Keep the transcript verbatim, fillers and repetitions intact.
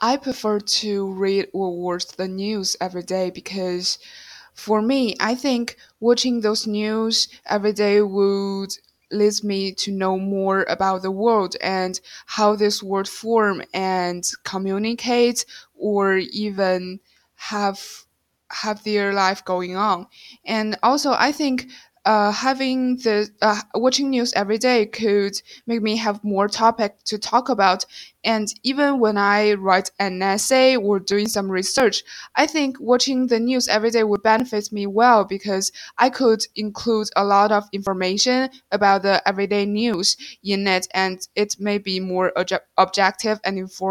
I prefer to read or watch the news every day because for me, I think watching those news every day would leads me to know more about the world and how this world form and communicate or even have have their life going on. And also, I think uh, having the uh, watching news every day could make me have more topic to talk about. And even when I write an essay or doing some research, I think watching the news every day would benefit me well because I could include a lot of information about the everyday news in it, and it may be more obje- objective and informative